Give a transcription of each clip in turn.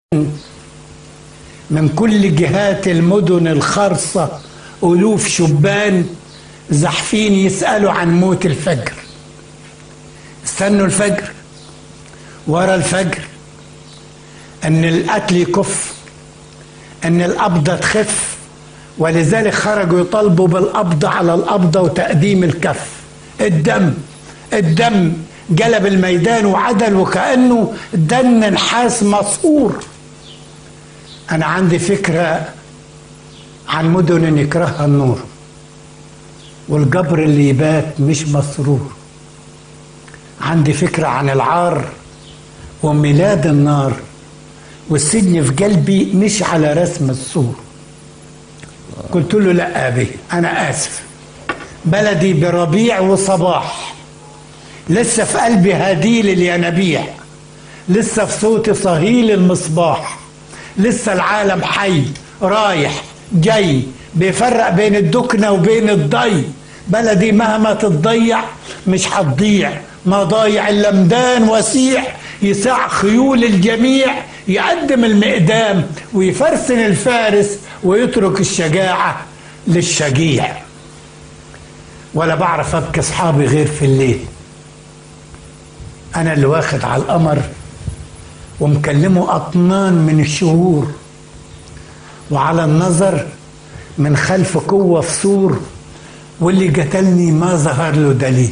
من كل جهات المدن الخرصة ألوف شبان زحفين يسألوا عن موت الفجر. استنوا الفجر، ورا الفجر أن القتل يكف، أن القبضة تخف، ولذلك خرجوا يطالبوا بالقبض على القبضة وتقديم الكف. الدم جلب الميدان وعدل وكأنه دن نحاس مسعور. أنا عندي فكرة عن مدن يكرهها النور، والجبر اللي يبات مش مسرور. عندي فكرة عن العار وميلاد النار، والسجن في قلبي مش على رسم السور. قلت له لا أبي أنا آسف، بلدي بربيع وصباح، لسه في قلبي هديل الينابيع، لسه في صوتي صهيل المصباح، لسه العالم حي رايح جاي بيفرق بين الدكنة وبين الضي. بلدي مهما تتضيع مش هتضيع، ما ضايع اللمدان وسيع، يسع خيول الجميع، يقدم المقدام ويفرسن الفارس ويترك الشجاعة للشجيع. ولا بعرف ابكي اصحابي غير في الليل، انا اللي واخد على القمر ومكلمه اطنان من الشهور، وعلى النظر من خلف قوة في سور، واللي قتلني ما ظهر له دليل.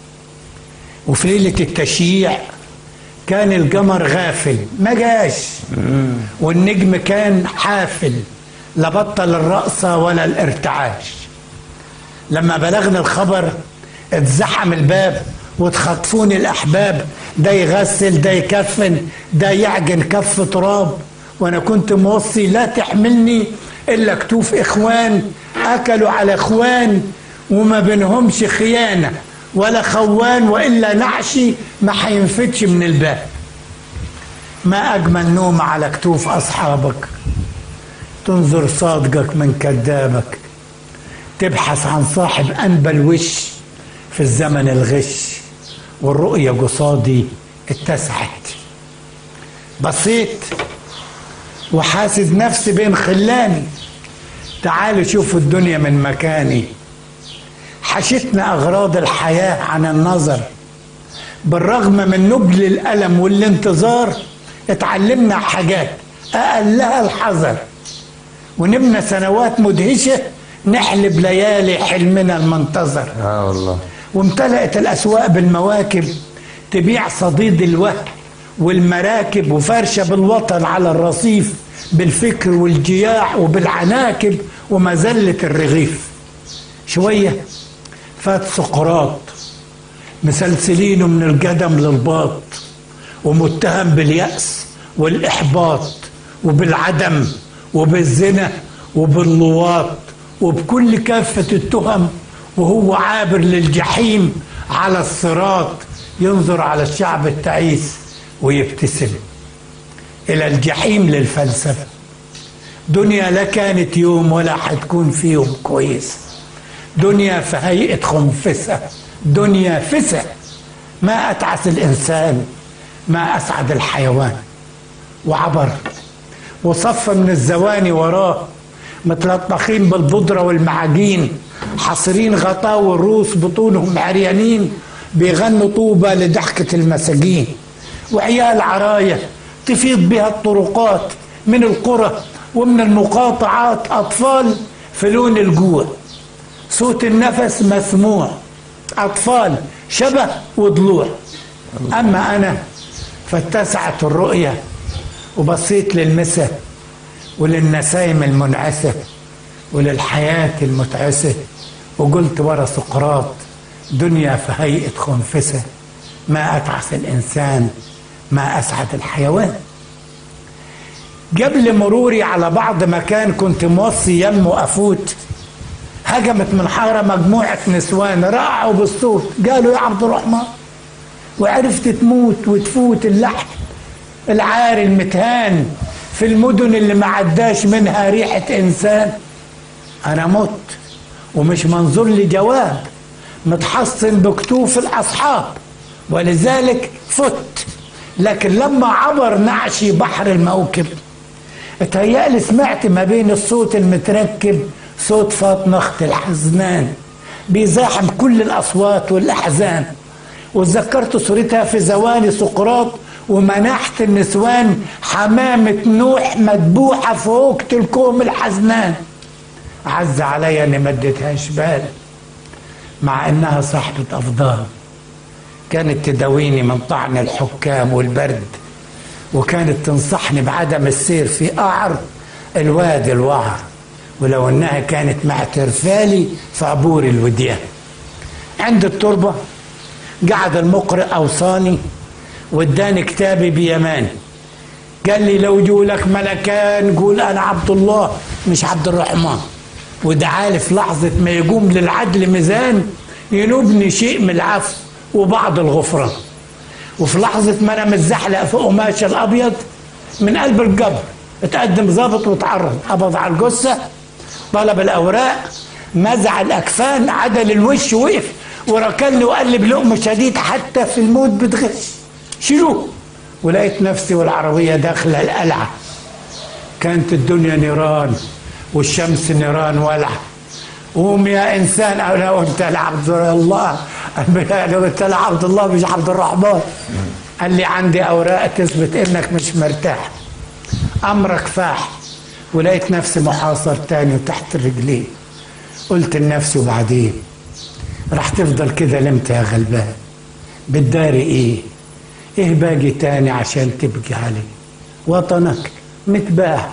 وفي ليلة التشييع كان القمر غافل ما جاش، والنجم كان حافل لا بطل الرقصة ولا الارتعاش. لما بلغنا الخبر اتزحم الباب واتخطفوني الأحباب، ده يغسل ده يكفن ده يعجن كف تراب، وانا كنت موصي لا تحملني الا كتوف اخوان اكلوا على اخوان، وما بينهمش خيانة ولا خوان، وإلا نعشي ما هينفتش من الباب. ما أجمل نوم على كتوف أصحابك، تنظر صادقك من كذابك، تبحث عن صاحب أنبل وش في الزمن الغش، والرؤية قصادي اتسعت. بصيت وحاسس نفسي بين خلاني، تعالوا شوفوا الدنيا من مكاني. حشتنا أغراض الحياة عن النظر، بالرغم من نبل الألم والانتظار اتعلمنا حاجات أقلها الحذر، ونبنى سنوات مدهشة نحلب ليالي حلمنا المنتظر. والله. وامتلأت الأسواق بالمواكب تبيع صديد الوهم والمراكب، وفرشة بالوطن على الرصيف بالفكر والجياع وبالعناكب ومزلة الرغيف. شوية فات سقراط مسلسلينه من القدم للباط، ومتهم باليأس والإحباط وبالعدم وبالزنا وباللواط وبكل كافة التهم، وهو عابر للجحيم على الصراط، ينظر على الشعب التعيس ويبتسم. إلى الجحيم للفلسفة، دنيا لا كانت يوم ولا حتكون في يوم كويس، دنيا في هيئة خنفسة، دنيا فسة. ما أتعس الإنسان ما أسعد الحيوان. وعبر وصف من الزواني وراه، متلطخين بالبودرة والمعاجين، حاصرين غطاء الروس بطونهم عريانين، بيغنوا طوبة لضحكة المساجين. وعيال عراية تفيض بها الطرقات من القرى ومن المقاطعات، أطفال في لون الجوع، صوت النفس مسموع، أطفال شبه وضلوع. أما أنا فاتسعت الرؤية وبصيت للمسة وللنسايم المنعسة وللحياة المتعسة، وقلت ورا سقراط دنيا في هيئة خنفسة، ما أتعس الإنسان ما أسعد الحيوان. قبل مروري على بعض مكان كنت موصي يمه أفوت، هجمت من حارة مجموعة نسوان رقعوا بالصوت، قالوا يا عبد الرحمن، وعرفت تموت وتفوت اللحم العار المتهان في المدن اللي ما عداش منها ريحة إنسان. أنا مت ومش منظور لي جواب، متحصن بكتوف الأصحاب، ولذلك فت. لكن لما عبر نعشي بحر الموكب اتهيألي سمعت ما بين الصوت المتركب صوت فاطمة اخت الحزنان بيزاحم كل الأصوات والأحزان، وتذكرت صورتها في زوال سقراط ومنحت النسوان حمامة نوح مدبوحة فوق الكوم الحزنان. عز عليا اني ما اديتهاش بال، مع انها صاحبة افضال، كانت تداويني من طعن الحكام والبرد، وكانت تنصحني بعدم السير في قعر الوادي الوعر، ولو انها كانت معترفالي في عبور الوديان. عند التربة قعد المقرئ اوصاني واداني كتابي بيماني، قال لي لو جولك ملكان قول انا عبد الله مش عبد الرحمن، ودعالي في لحظة ما يقوم للعدل ميزان ينوبني شيء من العفو وبعض الغفران. وفي لحظة ما انا متزحلق في قماش الابيض من قلب القبر اتقدم ظابط وتعرض، قبض على الجثة، طلب الاوراق، مزع الاكفان، عدل الوش، وقف وركلني وقال لي بلقم شديد حتى في الموت بتغش، شيلوه. ولقيت نفسي والعربية داخلة القلعة، كانت الدنيا نيران والشمس نيران ولعة. قوم يا انسان، انا قلت لعبد الله، انا قلت لعبد الله مش عبد الرحمن. قال لي عندي اوراق تثبت انك مش مرتاح، امرك فاح. ولقيت نفسي محاصر تاني وتحت الرجلين. قلت لنفسي وبعدين راح تفضل كده لمتى يا غلبان؟ بتداري ايه باقي تاني عشان تبقي عليه؟ وطنك متباع،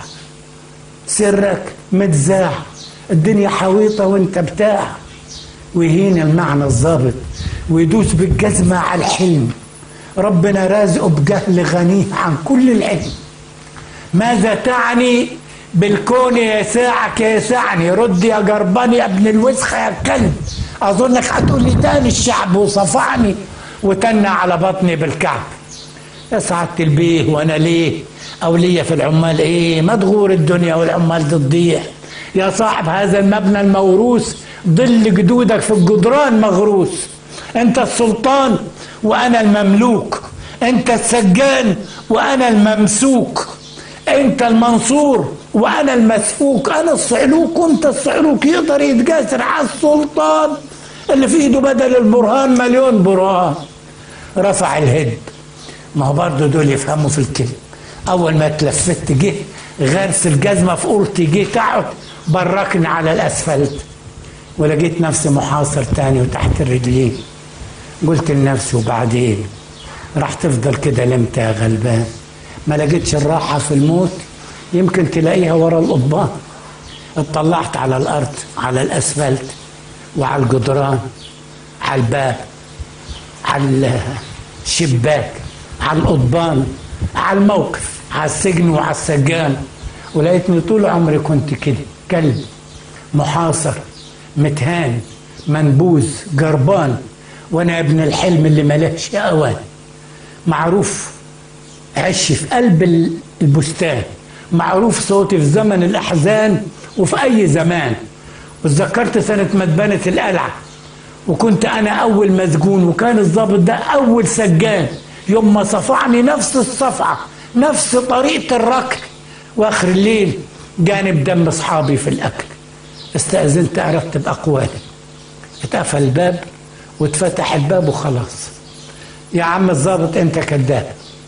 سرك متزاع، الدنيا حويطة وانت بتاع. ويهين المعنى الظابط ويدوس بالجزمة على الحلم، ربنا رازقه بجهل غني عن كل العلم. ماذا تعني بالكون يساعك يسعني؟ رد يا جربان يا ابن الوسخة يا كلب، اظنك هتقول لي تاني الشعب وصفعني وتنى على بطني بالكعب. يا سعادة البيه وانا ليه او ليا في العمال ايه؟ ما تغور الدنيا والعمال تضيع. يا صاحب هذا المبنى الموروث ظل جدودك في الجدران مغروس. انت السلطان وانا المملوك، انت السجان وانا الممسوك، انت المنصور وانا المسفوك، انا الصعلوك وانت الصعلوك. يقدر يتجاسر على السلطان اللي في ايده بدل البرهان مليون برهان. رفع الهد، ما هو برضه دول يفهموا في الكلمة. اول ما اتلفت جه غرس الجزمة في قورتي، جه تقعد بركني على الاسفلت، ولقيت نفسي محاصر تاني وتحت الرجلين. قلت لنفسي وبعدين راح تفضل كده لمتى يا غلبان؟ ما لقيتش الراحة في الموت، يمكن تلاقيها ورا القضبان. اطلعت على الارض، على الاسفلت وعلى الجدران، على الباب، على الشباك، على القضبان، على الموقف، على السجن وعلى السجان. ولقيتني طول عمري كنت كده كلب محاصر متهان منبوذ جربان، وانا ابن الحلم اللي ملهش اوان. معروف عش في قلب البستان، معروف صوتي في زمن الاحزان وفي اي زمان. وتذكرت سنة ما اتبنت القلعة وكنت انا اول مسجون، وكان الضابط ده اول سجان. يوم ما صفعني نفس الصفعة، نفس طريقة الركل، واخر الليل جانب دم اصحابي في الاكل. استأذنت ارتب اقوالي، اتقفل الباب واتفتح الباب وخلاص. يا عم الضابط انت كذاب،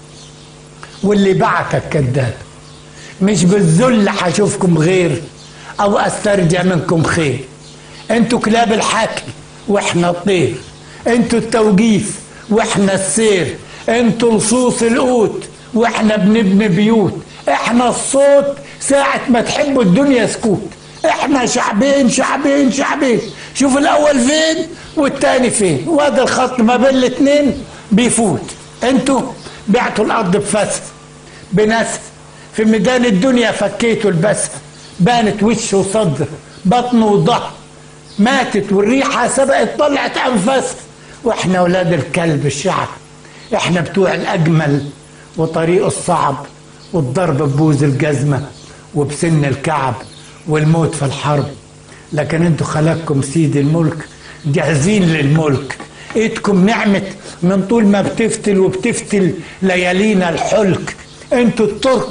واللي بعتك كذاب، مش بالذل هشوفكم غير او استرجع منكم خير. انتوا كلاب الحاكم واحنا الطير، انتوا التوجيف واحنا السير، انتوا لصوص القوت واحنا بنبني بيوت، احنا الصوت ساعة ما تحبوا الدنيا سكوت. احنا شعبين شعبين شعبين، شوف الاول فين والتاني فين، وهذا الخط ما بين الاتنين بيفوت. انتوا بعتوا الارض بفسف بنسف، في ميدان الدنيا فكيتوا البسف، بانت وش وصدر بطن وظهر، ماتت والريحة سبقت طلعت انفاسها. واحنا اولاد الكلب الشعب، احنا بتوع الاجمل وطريق الصعب، والضرب ببوز الجزمة وبسن الكعب والموت في الحرب. لكن انتوا خلقكم سيد الملك جاهزين للملك، ايدكم نعمت من طول ما بتفتل وبتفتل ليالينا الحلك. انتوا الترك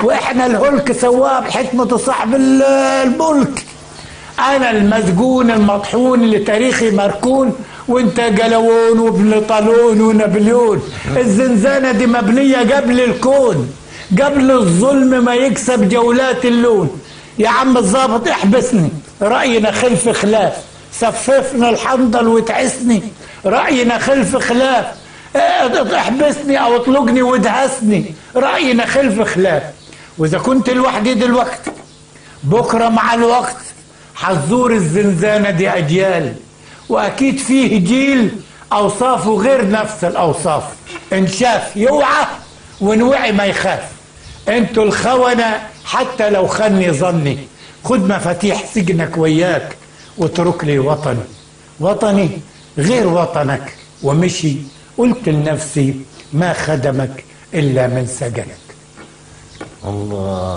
واحنا الهلك سواه بحكمة صاحب الملك. انا المسجون المطحون اللي تاريخي مركون، وانت جلوون وابن طالون ونابليون. الزنزانة دي مبنية قبل الكون، قبل الظلم ما يكسب جولات اللون. يا عم الضابط احبسني، رأينا خلف خلاف، سففنا الحنظل وتعسني، رأينا خلف خلاف. احبسني او اطلقني وادهسني، رأينا خلف خلاف. واذا كنت لوحدي دلوقتي، بكرة مع الوقت حزور الزنزانة دي اجيال، واكيد فيه جيل اوصافه غير نفس الاوصاف. ان شاف يوعى وان وعي ما يخاف. انتوا الخونة حتى لو خني ظني، خد مفاتيح سجنك وياك واترك لي وطني. وطني غير وطنك. ومشي قلت لنفسي ما خدمك الا من سجنك. الله.